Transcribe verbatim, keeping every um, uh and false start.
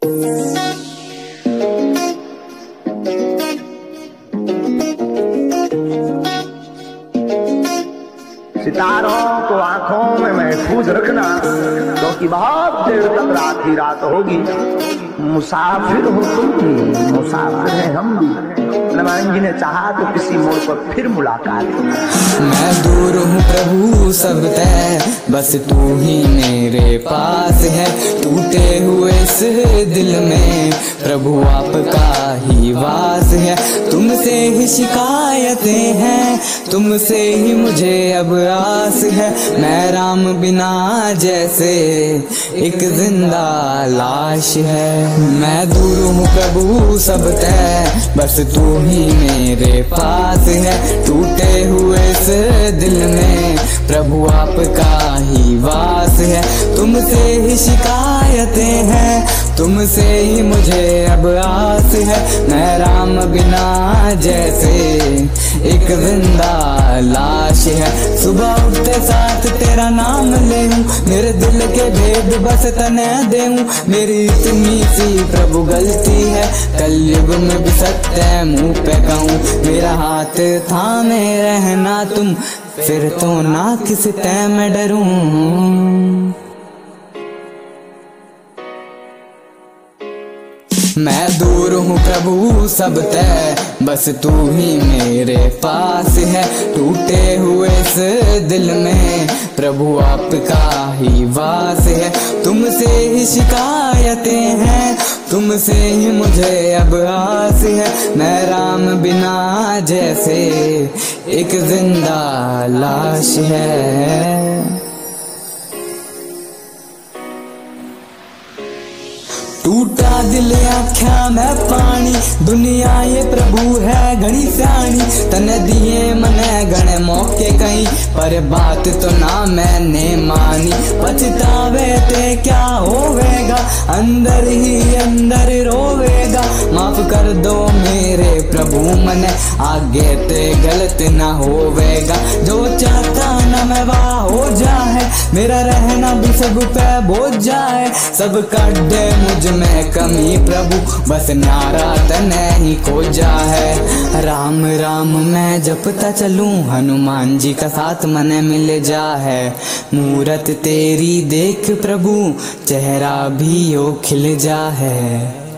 सितारों को आंखों में महफूज रखना, क्योंकि बहुत देर तक रात ही रात होगी। मुसाफिर हो तुम भी, मुसाफिर हैं हम भी। हनुमान जी ने चाहा तो किसी मोड़ पर फिर मुलाकात। मैं दूर हूँ प्रभु सब तय, बस तू ही मेरे पास है। टूटे हुए इस दिल में प्रभु आपका ही वास है। तुमसे ही शिकायतें हैं, तुमसे ही मुझे अब आस है। मैं राम बिना जैसे एक जिंदा लाश है। मैं दूर हूँ प्रभु सब तय, बस तू ही मेरे पास है। टूटे हुए इस दिल में प्रभु आपका ही वास है। तुमसे ही शिकायतें हैं, तुमसे ही मुझे अब आस है। मैं राम बिना जैसे एक जिंदा लाश है। सुबह उठते साथ तेरा नाम ले हूँ, मेरे दिल के भेद बस तने दे हूँ। मेरी इतनी सी प्रभु गलती है, कलयुग में भी सत्य मुँह पे कहूँ। मेरा हाथ थामे रहना तुम, फिर तो ना किसी तय में डरूं। मैं दूर हूँ प्रभु सब तय, बस तू ही मेरे पास है। टूटे हुए इस दिल में प्रभु आपका ही वास है। तुमसे ही शिकायतें हैं, तुमसे ही मुझे अब आस है। मैं राम बिना जैसे एक जिंदा लाश है। टूटा दिल आख्या मैं पानी, दुनिया ये प्रभु है घड़ी स्याणी। तने दिए मने घने मौके कहीं, पर बात तो ना मैंने मानी। पछतावे ते क्या होवेगा, अंदर ही अंदर रोवेगा। माफ कर दो मेरे प्रभु मने, आगे ते गलत ना होवेगा। जो चाहता ना मैं वाह हो जाए, मेरा रहना भी सब पे बोझ जाए। सब काटे मुझ में कमी प्रभु, बस नारा तने ही खोजा है। राम राम मैं जपता चलूं, हनुमान जी का साथ मने मिल जा है। मूरत तेरी देख प्रभु, चेहरा भी ओ खिल जा है।